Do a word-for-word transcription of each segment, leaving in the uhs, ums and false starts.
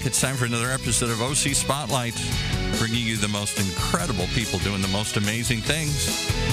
back. It's time for another episode of O C Spotlight, bringing you the most incredible people doing the most amazing things.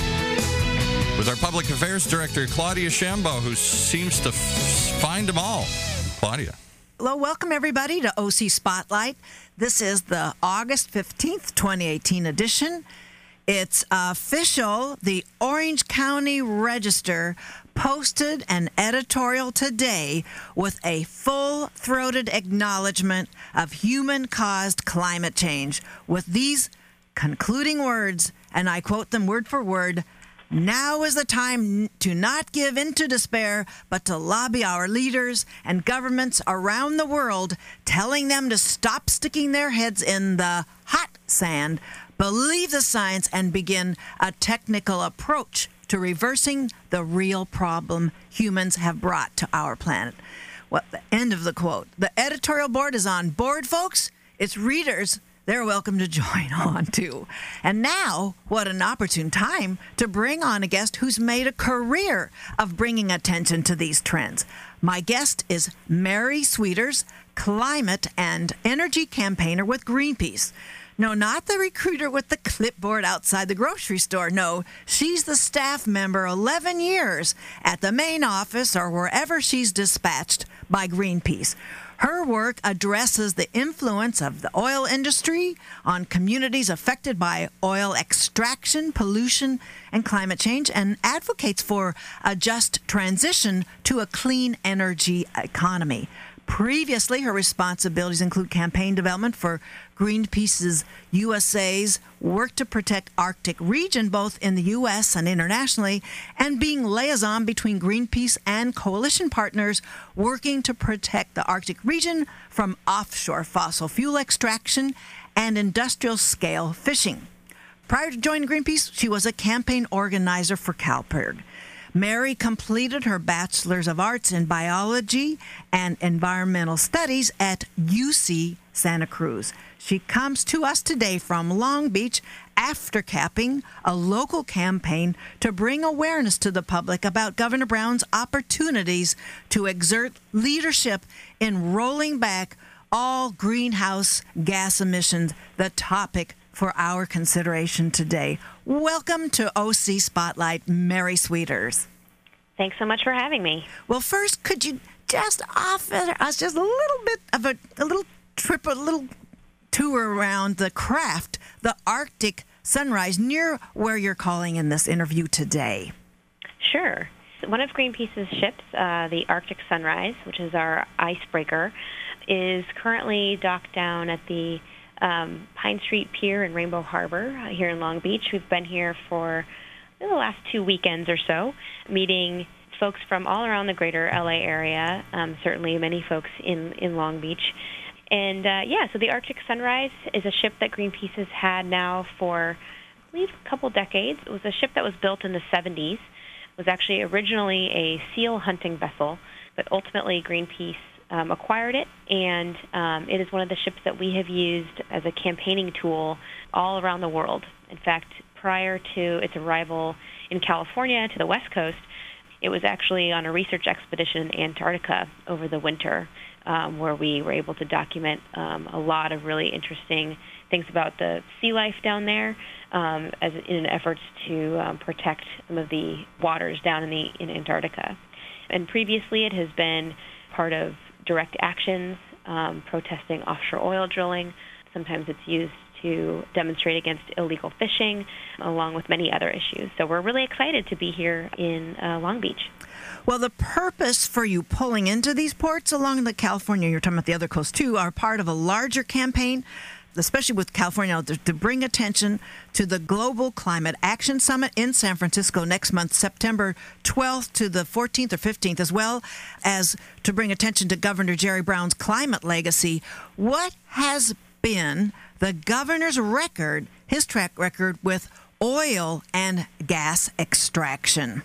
With our Public Affairs Director, Claudia Shambo, who seems to f- find them all. Claudia. Hello, welcome everybody to O C Spotlight. This is the August fifteenth, twenty eighteen edition. It's official. The Orange County Register posted an editorial today with a full-throated acknowledgement of human-caused climate change with these concluding words, and I quote them word for word: "Now is the time to not give in to despair, but to lobby our leaders and governments around the world, telling them to stop sticking their heads in the hot sand, believe the science, and begin a technical approach to reversing the real problem humans have brought to our planet." Well, the end of the quote. The editorial board is on board, folks. Its readers, they're welcome to join on, too. And now, what an opportune time to bring on a guest who's made a career of bringing attention to these trends. My guest is Mary Sweeters, climate and energy campaigner with Greenpeace. No, not the recruiter with the clipboard outside the grocery store. No, she's the staff member eleven years at the main office or wherever she's dispatched by Greenpeace. Her work addresses the influence of the oil industry on communities affected by oil extraction, pollution, and climate change, and advocates for a just transition to a clean energy economy. Previously, her responsibilities include campaign development for Greenpeace's U S A's work to protect Arctic region, both in the U S and internationally, and being liaison between Greenpeace and coalition partners working to protect the Arctic region from offshore fossil fuel extraction and industrial-scale fishing. Prior to joining Greenpeace, she was a campaign organizer for CalPIRG. Mary completed her Bachelor's of Arts in Biology and Environmental Studies at U C Santa Cruz. She comes to us today from Long Beach after capping a local campaign to bring awareness to the public about Governor Brown's opportunities to exert leadership in rolling back all greenhouse gas emissions, the topic for our consideration today. Welcome to O C Spotlight, Mary Sweeters. Thanks so much for having me. Well, first, could you just offer us just a little bit of a, a little trip, a little tour around the craft, the Arctic Sunrise, near where you're calling in this interview today? Sure. One of Greenpeace's ships, uh, the Arctic Sunrise, which is our icebreaker, is currently docked down at the Um, Pine Street Pier in Rainbow Harbor uh, here in Long Beach. We've been here for the last two weekends or so, meeting folks from all around the greater L A area, um, certainly many folks in, in Long Beach. And, uh, yeah, so the Arctic Sunrise is a ship that Greenpeace has had now for, I believe, a couple decades. It was a ship that was built in the seventies. It was actually originally a seal hunting vessel, but ultimately Greenpeace Um, acquired it, and um, it is one of the ships that we have used as a campaigning tool all around the world. In fact, prior to its arrival in California to the West Coast, it was actually on a research expedition in Antarctica over the winter, um, where we were able to document um, a lot of really interesting things about the sea life down there, um, as in an efforts to um, protect some of the waters down in the in Antarctica. And previously, it has been part of direct actions, um, protesting offshore oil drilling. Sometimes it's used to demonstrate against illegal fishing, along with many other issues. So we're really excited to be here in uh, Long Beach. Well, the purpose for you pulling into these ports along the California, you're talking about the other coast too, are part of a larger campaign, especially with California, to, to bring attention to the Global Climate Action Summit in San Francisco next month, September twelfth to the fourteenth or fifteenth, as well as to bring attention to Governor Jerry Brown's climate legacy. What has been the governor's record, his track record with oil and gas extraction?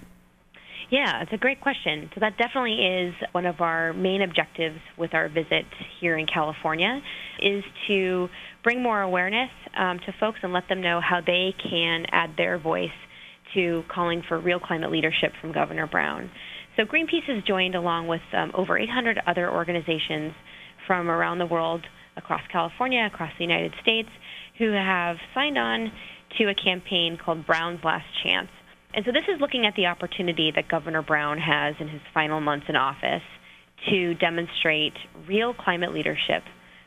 Yeah, it's a great question. So that definitely is one of our main objectives with our visit here in California, is to bring more awareness um, to folks and let them know how they can add their voice to calling for real climate leadership from Governor Brown. So Greenpeace has joined along with um, over eight hundred other organizations from around the world across California, across the United States, who have signed on to a campaign called Brown's Last Chance. And so this is looking at the opportunity that Governor Brown has in his final months in office to demonstrate real climate leadership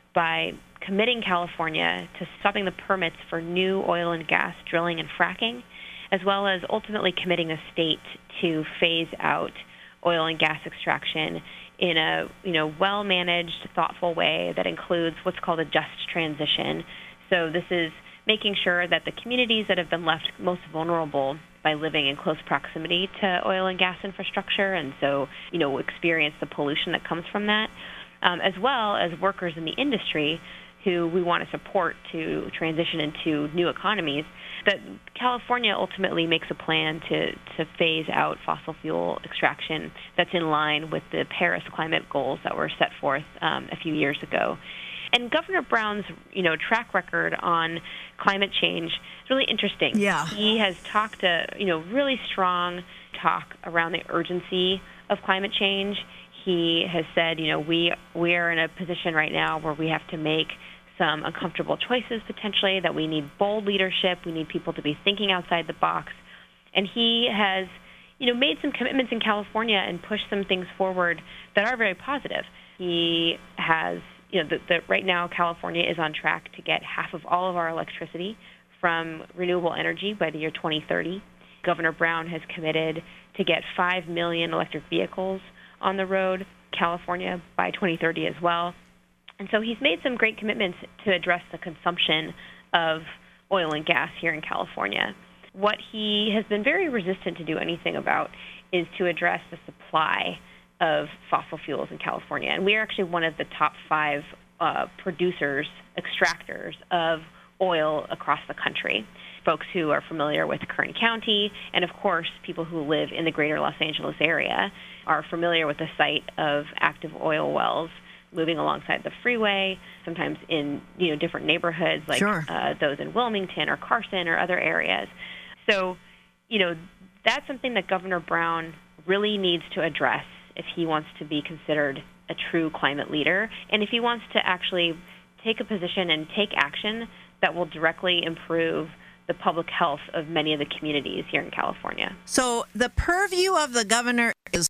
by committing California to stopping the permits for new oil and gas drilling and fracking, as well as ultimately committing the state to phase out oil and gas extraction in a you know well-managed, thoughtful way that includes what's called a just transition. So this is making sure that the communities that have been left most vulnerable by living in close proximity to oil and gas infrastructure, and so you know experience the pollution that comes from that, um, as well as workers in the industry who we want to support to transition into new economies, that California ultimately makes a plan to, to phase out fossil fuel extraction that's in line with the Paris climate goals that were set forth um, a few years ago. And Governor Brown's, you know, track record on climate change is really interesting. Yeah. He has talked a, you know, really strong talk around the urgency of climate change. He has said, you know, we we are in a position right now where we have to make some uncomfortable choices potentially, that we need bold leadership, we need people to be thinking outside the box. And he has, you know, made some commitments in California and pushed some things forward that are very positive. He has, you know, the, the, right now California is on track to get half of all of our electricity from renewable energy by the year twenty thirty. Governor Brown has committed to get five million electric vehicles on the road, California, by twenty thirty as well. And so he's made some great commitments to address the consumption of oil and gas here in California. What he has been very resistant to do anything about is to address the supply of fossil fuels in California. And we are actually one of the top five uh, producers, extractors of oil across the country. Folks who are familiar with Kern County, and of course people who live in the greater Los Angeles area, are familiar with the site of active oil wells moving alongside the freeway, sometimes in you know different neighborhoods like Sure. uh, those in Wilmington or Carson or other areas. So, you know, that's something that Governor Brown really needs to address if he wants to be considered a true climate leader, and if he wants to actually take a position and take action that will directly improve the public health of many of the communities here in California. So the purview of the governor is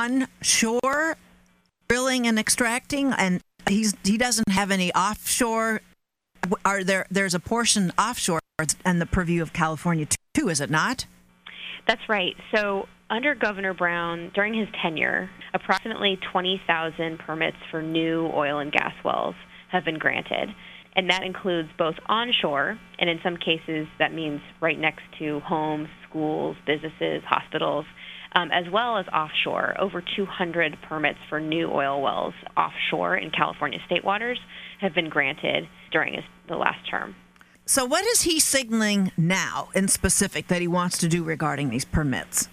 onshore drilling and extracting, and he's he doesn't have any offshore. Are there? There's a portion offshore, and the purview of California too, is it not? That's right. So under Governor Brown, during his tenure, approximately twenty thousand permits for new oil and gas wells have been granted. And that includes both onshore, and in some cases that means right next to homes, schools, businesses, hospitals, um, as well as offshore. Over two hundred permits for new oil wells offshore in California state waters have been granted during his, the last term. So what is he signaling now in specific that he wants to do regarding these permits?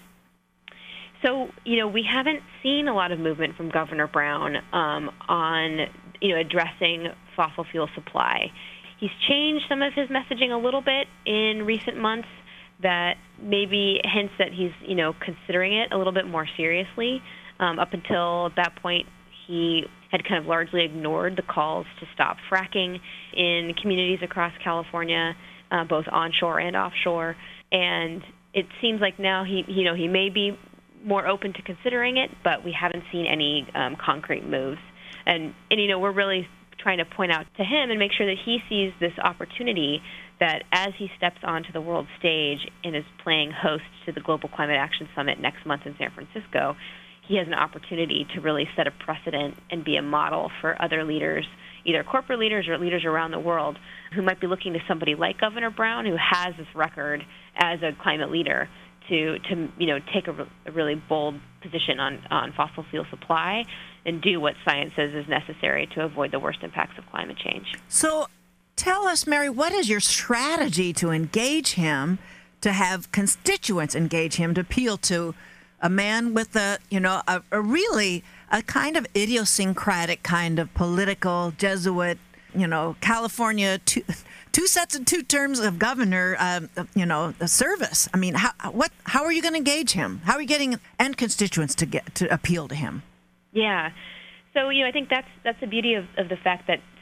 So, you know, we haven't seen a lot of movement from Governor Brown um, on, you know, addressing fossil fuel supply. He's changed some of his messaging a little bit in recent months that maybe hints that he's, you know, considering it a little bit more seriously. Um, up until that point, he had kind of largely ignored the calls to stop fracking in communities across California, uh, both onshore and offshore. And it seems like now he, you know, he may be more open to considering it, but we haven't seen any um, concrete moves. And, and, you know, we're really trying to point out to him and make sure that he sees this opportunity that as he steps onto the world stage and is playing host to the Global Climate Action Summit next month in San Francisco, he has an opportunity to really set a precedent and be a model for other leaders, either corporate leaders or leaders around the world, who might be looking to somebody like Governor Brown, who has this record as a climate leader, to, to you know, take a, a really bold position on, on fossil fuel supply and do what science says is necessary to avoid the worst impacts of climate change. So tell us, Mary, what is your strategy to engage him, to have constituents engage him, to appeal to a man with a, you know, a, a really a kind of idiosyncratic kind of political Jesuit, you know, California, two, two sets and two terms of governor, uh, you know, service. I mean, how what? How are you going to engage him? How are you getting and constituents to get to appeal to him? Yeah. So, you know, I think that's that's the beauty of, of the fact that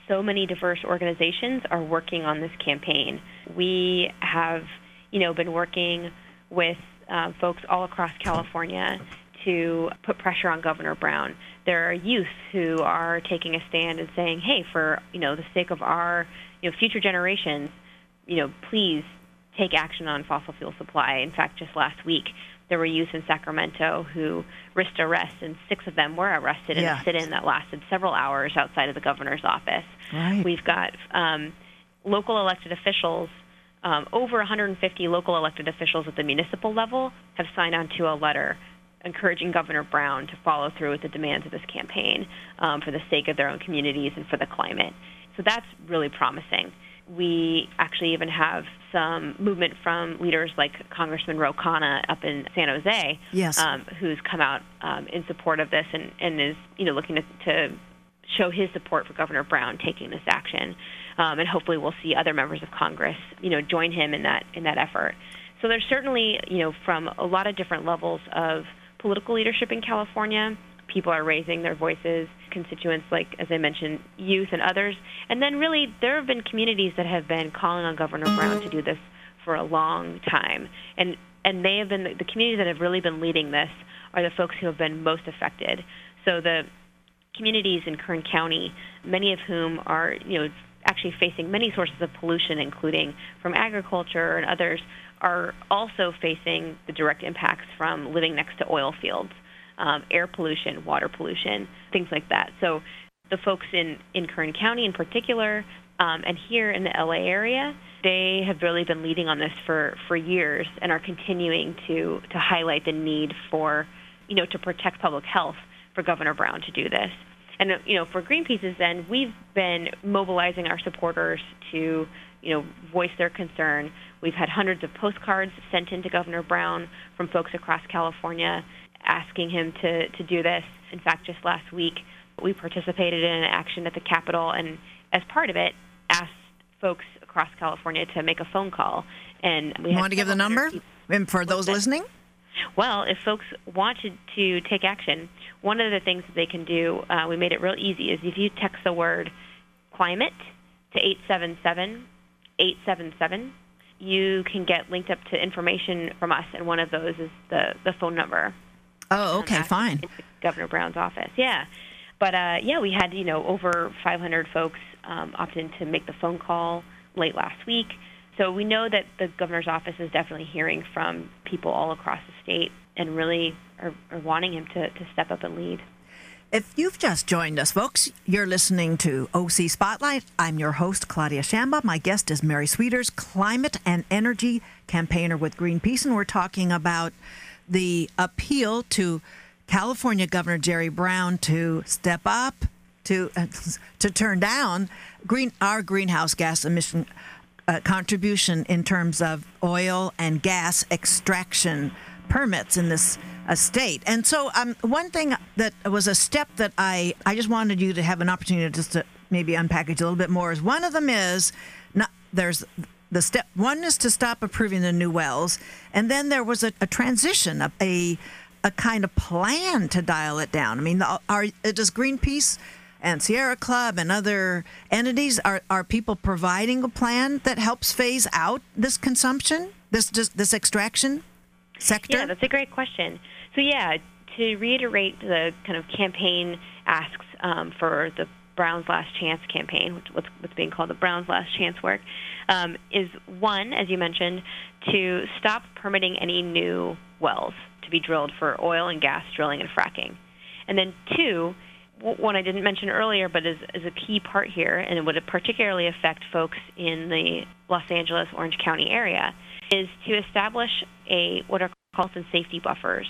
so many diverse organizations are working on this campaign. We have, you know, been working with uh, folks all across California to put pressure on Governor Brown. There are youth who are taking a stand and saying, hey, for, you know, the sake of our, you know, future generations, you know, please take action on fossil fuel supply. In fact, just last week, there were youth in Sacramento who risked arrest, and six of them were arrested in yeah. a sit-in that lasted several hours outside of the governor's office. Right. We've got um, local elected officials, um, over one hundred fifty local elected officials at the municipal level have signed on to a letter encouraging Governor Brown to follow through with the demands of this campaign um, for the sake of their own communities and for the climate. So that's really promising. We actually even have some movement from leaders like Congressman Ro Khanna up in San Jose, yes. um, who's come out um, in support of this and, and is, you know, looking to, to show his support for Governor Brown taking this action. Um, and hopefully we'll see other members of Congress, you know, join him in that in that effort. So there's certainly, you know, from a lot of different levels of political leadership in California, people are raising their voices, constituents like, as I mentioned, youth and others. And then really there have been communities that have been calling on Governor Brown to do this for a long time. And and they have been, the communities that have really been leading this are the folks who have been most affected. So the communities in Kern County, many of whom are, you know, actually facing many sources of pollution, including from agriculture and others, are also facing the direct impacts from living next to oil fields. Um, air pollution, water pollution, things like that. So the folks in, in Kern County in particular, um, and here in the L A area, they have really been leading on this for, for years and are continuing to, to highlight the need for, you know, to protect public health for Governor Brown to do this. And, you know, for Greenpeace's then, we've been mobilizing our supporters to, you know, voice their concern. We've had hundreds of postcards sent in to Governor Brown from folks across California asking him to, to do this. In fact, just last week, we participated in an action at the Capitol, and as part of it, asked folks across California to make a phone call. And we you want to give the number people. for those listening? Well, if folks wanted to take action, one of the things that they can do, uh, we made it real easy, is if you text the word climate to eight seven seven, eight seven seven, you can get linked up to information from us, and one of those is the, the phone number. Oh, okay, um, fine. Governor Brown's office, yeah. But, uh, yeah, we had, you know, over five hundred folks um, opt in to make the phone call late last week. So we know that the governor's office is definitely hearing from people all across the state and really are, are wanting him to, to step up and lead. If you've just joined us, folks, you're listening to O C Spotlight. I'm your host, Claudia Shamba. My guest is Mary Sweeters, climate and energy campaigner with Greenpeace, and we're talking about the appeal to California Governor Jerry Brown to step up, to uh, to turn down green our greenhouse gas emission uh, contribution in terms of oil and gas extraction permits in this uh, state. And so um, one thing that was a step that I, I just wanted you to have an opportunity to just to maybe unpackage a little bit more is one of them is not there's the step one is to stop approving the new wells, and then there was a, a transition, a, a a kind of plan to dial it down. I mean, the, are does Greenpeace and Sierra Club and other entities, are are people providing a plan that helps phase out this consumption, this this, this extraction sector? Yeah, that's a great question. So yeah, to reiterate the kind of campaign asks um, for the Brown's Last Chance campaign, which what's, what's being called the Brown's Last Chance work, um, is one, as you mentioned, to stop permitting any new wells to be drilled for oil and gas drilling and fracking. And then two, one I didn't mention earlier, but is, is a key part here, and it would particularly affect folks in the Los Angeles, Orange County area, is to establish a what are called health and safety buffers,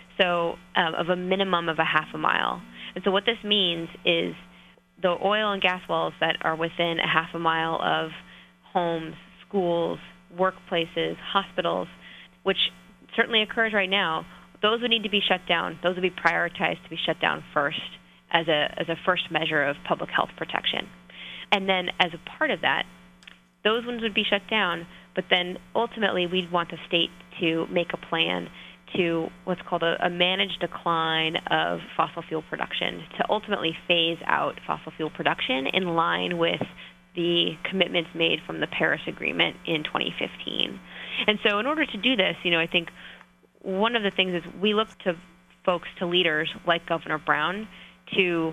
so um, of a minimum of a half a mile. And so what this means is the oil and gas wells that are within a half a mile of homes, schools, workplaces, hospitals, which certainly occurs right now, those would need to be shut down. Those would be prioritized to be shut down first as a as a first measure of public health protection. And then as a part of that, those ones would be shut down, but then ultimately we'd want the state to make a plan to what's called a, a managed decline of fossil fuel production to ultimately phase out fossil fuel production in line with the commitments made from the Paris Agreement in twenty fifteen. And so in order to do this, you know, I think one of the things is we look to folks, to leaders like Governor Brown to,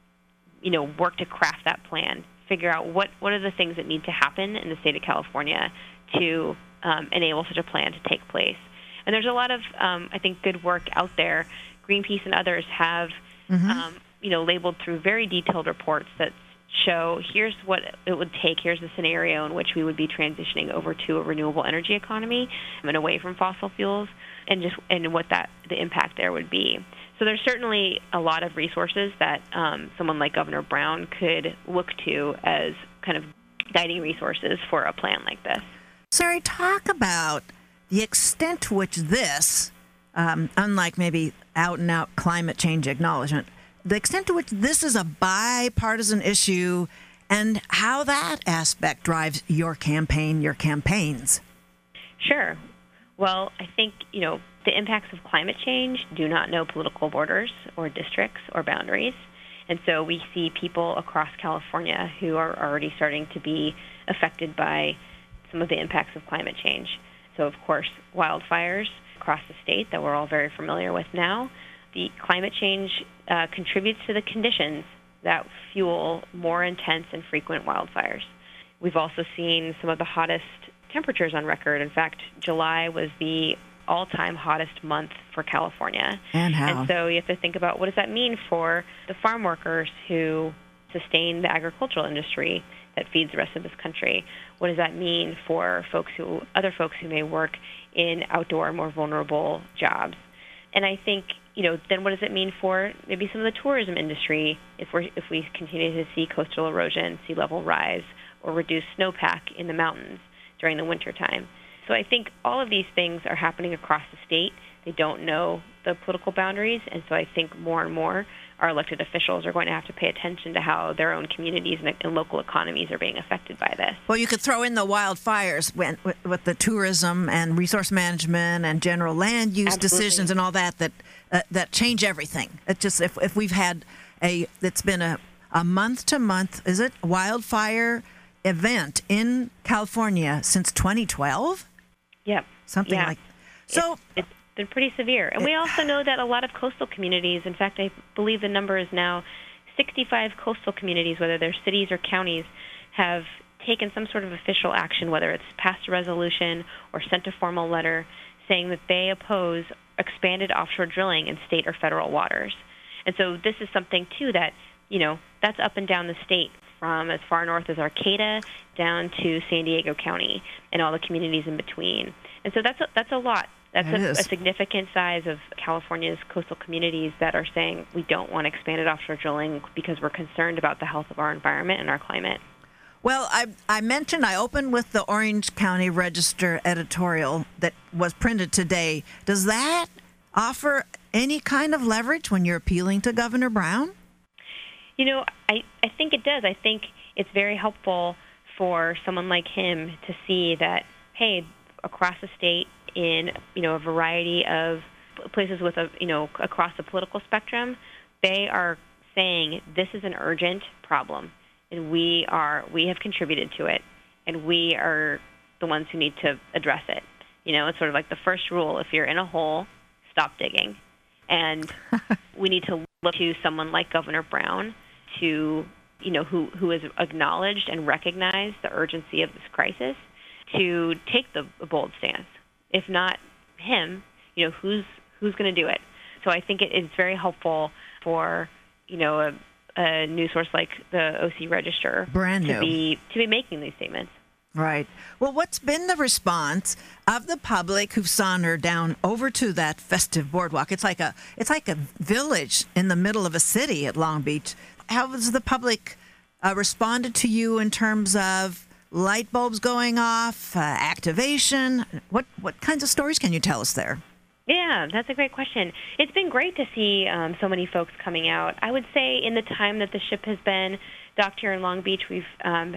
you know, work to craft that plan, figure out what, what are the things that need to happen in the state of California to um, enable such a plan to take place. And there's a lot of, um, I think, good work out there. Greenpeace and others have, mm-hmm. um, you know, labeled through very detailed reports that show here's what it would take, here's the scenario in which we would be transitioning over to a renewable energy economy and away from fossil fuels, and just and what that the impact there would be. So there's certainly a lot of resources that um, someone like Governor Brown could look to as kind of guiding resources for a plan like this. Sari, talk about the extent to which this, um, unlike maybe out-and-out climate change acknowledgement, the extent to which this is a bipartisan issue and how that aspect drives your campaign, your campaigns. Sure. Well, I think, you know, the impacts of climate change do not know political borders or districts or boundaries. And so we see people across California who are already starting to be affected by some of the impacts of climate change. So, of course, wildfires across the state that we're all very familiar with now. The climate change uh, contributes to the conditions that fuel more intense and frequent wildfires. We've also seen some of the hottest temperatures on record. In fact, July was the all-time hottest month for California. And how? And so you have to think about what does that mean for the farm workers who sustain the agricultural industry that feeds the rest of this country? What does that mean for folks who, other folks who may work in outdoor, more vulnerable jobs? And I think, you know, then what does it mean for maybe some of the tourism industry if we if we continue to see coastal erosion, sea level rise, or reduced snowpack in the mountains during the wintertime? So I think all of these things are happening across the state. They don't know the political boundaries, and so I think more and more our elected officials are going to have to pay attention to how their own communities and, and local economies are being affected by this. Well, you could throw in the wildfires when, with, with the tourism and resource management and general land use Absolutely. decisions and all that that uh, that change everything. It just if if we've had a it's been a a month to month is it wildfire event in California since twenty twelve. Yep. Something yeah. like so. It's, it's been pretty severe. And we also know that a lot of coastal communities, in fact, I believe the number is now sixty-five coastal communities, whether they're cities or counties, have taken some sort of official action, whether it's passed a resolution or sent a formal letter saying that they oppose expanded offshore drilling in state or federal waters. And so this is something, too, that, you know, that's up and down the state, from as far north as Arcata down to San Diego County and all the communities in between. And so that's a, that's a lot. That's a, a significant size of California's coastal communities that are saying we don't want expanded offshore drilling because we're concerned about the health of our environment and our climate. Well, I, I mentioned I opened with the Orange County Register editorial that was printed today. Does that offer any kind of leverage when you're appealing to Governor Brown? You know, I, I think it does. I think it's very helpful for someone like him to see that, hey, across the state in, you know, a variety of places with, a you know, across the political spectrum, they are saying this is an urgent problem, and we are we have contributed to it, and we are the ones who need to address it. You know, it's sort of like the first rule: if you're in a hole, stop digging. And we need to look to someone like Governor Brown to, you know, who who has acknowledged and recognized the urgency of this crisis, to take the bold stance. If not him, you know, who's who's going to do it? So I think it is very helpful for, you know, a, a news source like the O C Register Brand to new. be to be making these statements. Right. Well, what's been the response of the public who've sauntered down over to that festive boardwalk? It's like a it's like a village in the middle of a city at Long Beach. How has the public uh, responded to you in terms of light bulbs going off, uh, activation? What what kinds of stories can you tell us there? Yeah, that's a great question. It's been great to see um, so many folks coming out. I would say in the time that the ship has been docked here in Long Beach, we've um,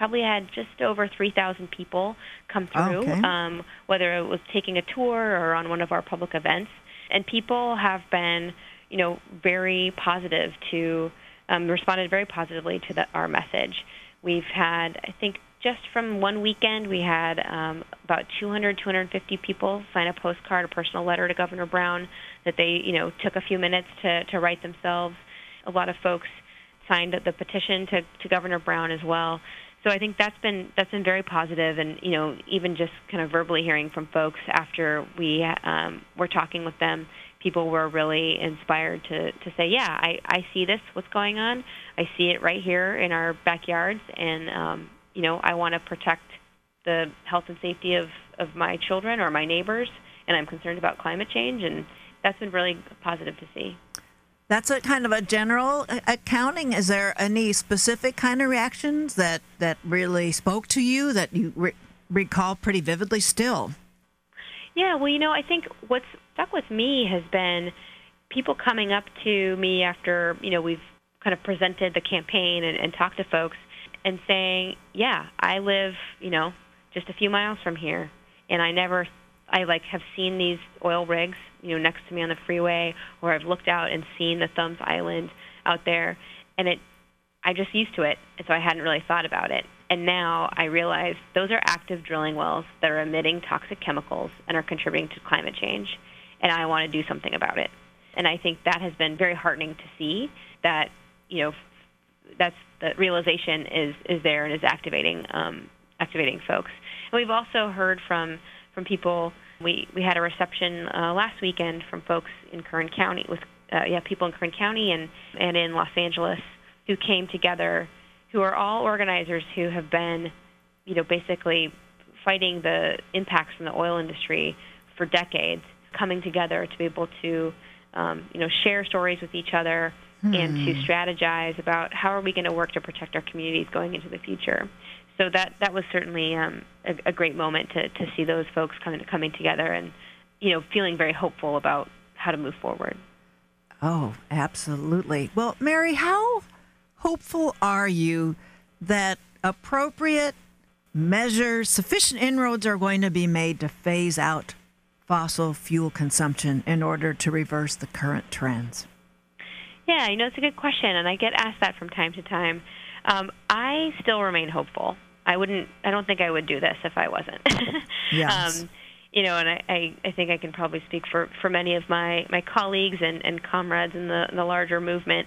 probably had just over three thousand people come through, Okay. um, whether it was taking a tour or on one of our public events. And people have been, you know, very positive to, um, responded very positively to the, our message. We've had, I think, just from one weekend, we had um, about two hundred, two hundred fifty people sign a postcard, a personal letter to Governor Brown that they, you know, took a few minutes to, to write themselves. A lot of folks signed the petition to, to Governor Brown as well. So I think that's been that's been very positive, and you know, even just kind of verbally hearing from folks after we um, were talking with them, people were really inspired to, to say, yeah, I, I see this, what's going on. I see it right here in our backyards, and um, you know, I want to protect the health and safety of, of my children or my neighbors, and I'm concerned about climate change, and that's been really positive to see. That's a kind of a general accounting. Is there any specific kind of reactions that, that really spoke to you that you re- recall pretty vividly still? Yeah, well, you know, I think what's stuck with me has been people coming up to me after, you know, we've kind of presented the campaign and, and talked to folks and saying, yeah, I live, you know, just a few miles from here, and I never, I like have seen these oil rigs, you know, next to me on the freeway, or I've looked out and seen the Thumbs Island out there, and it, I'm just used to it, and so I hadn't really thought about it. And now I realize those are active drilling wells that are emitting toxic chemicals and are contributing to climate change, and I want to do something about it. And I think that has been very heartening to see that, you know, that's the realization is, is there and is activating um, activating folks. And we've also heard from from people. We we had a reception uh, last weekend from folks in Kern County with uh, yeah people in Kern County and and in Los Angeles who came together, who are all organizers who have been, you know, basically fighting the impacts from the oil industry for decades, coming together to be able to um, you know share stories with each other. Hmm. And to strategize about how are we going to work to protect our communities going into the future. So that that was certainly um, a, a great moment to, to see those folks coming coming together and, you know, feeling very hopeful about how to move forward. Oh, absolutely. Well, Mary, how hopeful are you that appropriate measures, sufficient inroads are going to be made to phase out fossil fuel consumption in order to reverse the current trends? Yeah, you know, it's a good question, and I get asked that from time to time. Um, I still remain hopeful. I wouldn't. I don't think I would do this if I wasn't. Yes. Um, you know, and I, I, I think I can probably speak for, for many of my, my colleagues and, and comrades in the, in the larger movement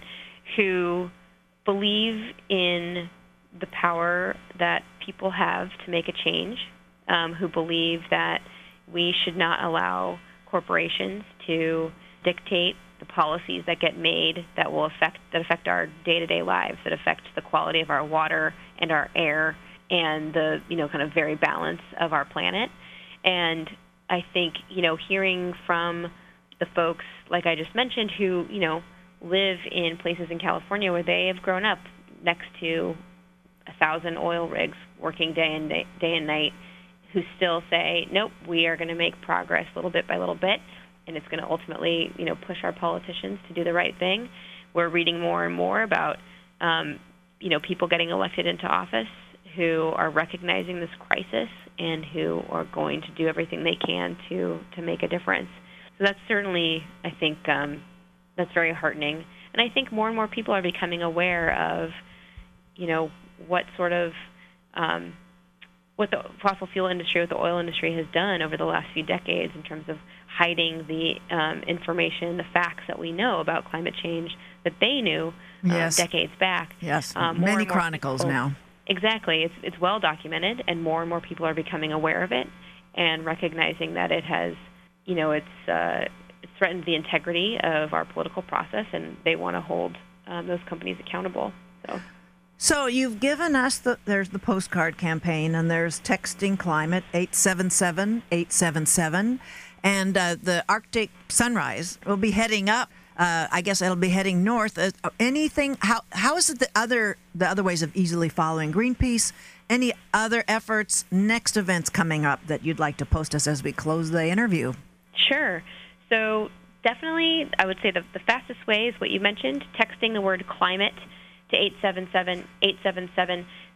who believe in the power that people have to make a change, um, who believe that we should not allow corporations to dictate the policies that get made that will affect that affect our day-to-day lives, that affect the quality of our water and our air and the, you know, kind of very balance of our planet. And I think, you know, hearing from the folks, like I just mentioned, who, you know, live in places in California where they have grown up next to a thousand oil rigs working day and day, day and night, who still say, nope, we are going to make progress little bit by little bit, and it's going to ultimately, you know, push our politicians to do the right thing. We're reading more and more about, um, you know, people getting elected into office who are recognizing this crisis and who are going to do everything they can to, to make a difference. So that's certainly, I think, um, that's very heartening. And I think more and more people are becoming aware of, you know, what sort of, um, what the fossil fuel industry, what the oil industry has done over the last few decades in terms of hiding the um, information, the facts that we know about climate change that they knew um, yes. decades back. Yes, um, many more chronicles people, now. Exactly. It's, it's well documented, and more and more people are becoming aware of it and recognizing that it has, you know, it's, uh, it's threatened the integrity of our political process, and they want to hold um, those companies accountable. So. So you've given us the, there's the postcard campaign, and there's Texting Climate, eight seven seven, eight seven seven, and uh, the Arctic Sunrise will be heading up. Uh, I guess it'll be heading north. Uh, anything? How how is it the other the other ways of easily following Greenpeace? Any other efforts? Next events coming up that you'd like to post us as we close the interview? Sure. So definitely, I would say the the fastest way is what you mentioned: texting the word climate to eight seven seven, eight seven seven. That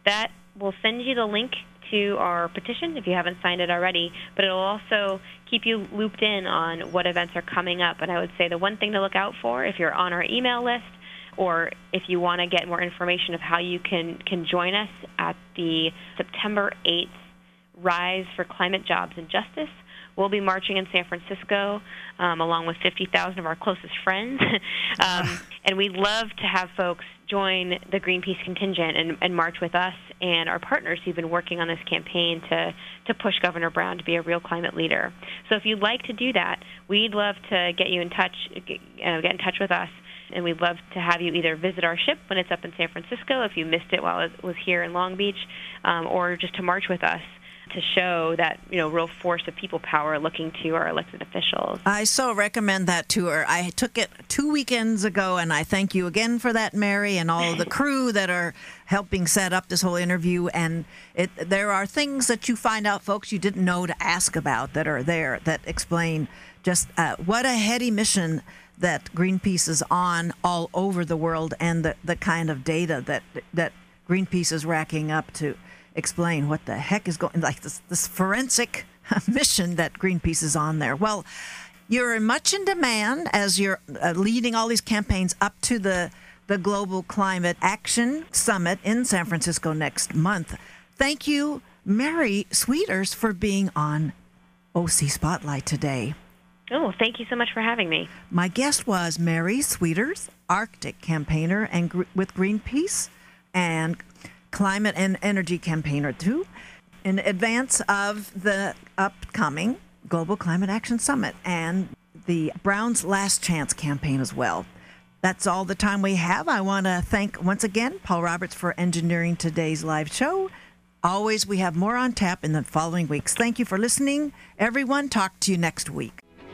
we'll send you the link to our petition if you haven't signed it already, but it'll also keep you looped in on what events are coming up. And I would say the one thing to look out for if you're on our email list, or if you want to get more information of how you can, can join us at the September eighth Rise for Climate Jobs and Justice. We'll be marching in San Francisco um, along with fifty thousand of our closest friends. um, and we'd love to have folks join the Greenpeace contingent and, and march with us and our partners who've been working on this campaign to, to push Governor Brown to be a real climate leader. So if you'd like to do that, we'd love to get you in touch, get, uh, get in touch with us. And we'd love to have you either visit our ship when it's up in San Francisco, if you missed it while it was here in Long Beach, um, or just to march with us to show that, you know, real force of people power looking to our elected officials. I so recommend that tour. I took it two weekends ago, and I thank you again for that, Mary, and all of the crew that are helping set up this whole interview. And it, there are things that you find out, folks, you didn't know to ask about that are there that explain just uh, what a heady mission that Greenpeace is on all over the world, and the, the kind of data that that Greenpeace is racking up to explain what the heck is going, like this, this forensic mission that Greenpeace is on there. Well, you're much in demand as you're uh, leading all these campaigns up to the, the Global Climate Action Summit in San Francisco next month. Thank you, Mary Sweeters, for being on O C Spotlight today. Oh, thank you so much for having me. My guest was Mary Sweeters, Arctic campaigner and gr- with Greenpeace, and climate and energy campaigner too, in advance of the upcoming Global Climate Action Summit and the Brown's Last Chance campaign as well. That's all the time we have. I want to thank once again Paul Roberts for engineering today's live show. Always, we have more on tap in the following weeks. Thank you for listening, everyone. Talk to you next week.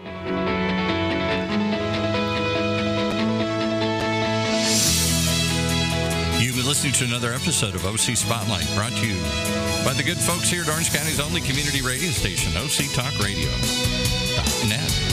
You've been listening to another episode of O C Spotlight, brought to you by the good folks here at Orange County's only community radio station, O C Talk Radio dot net.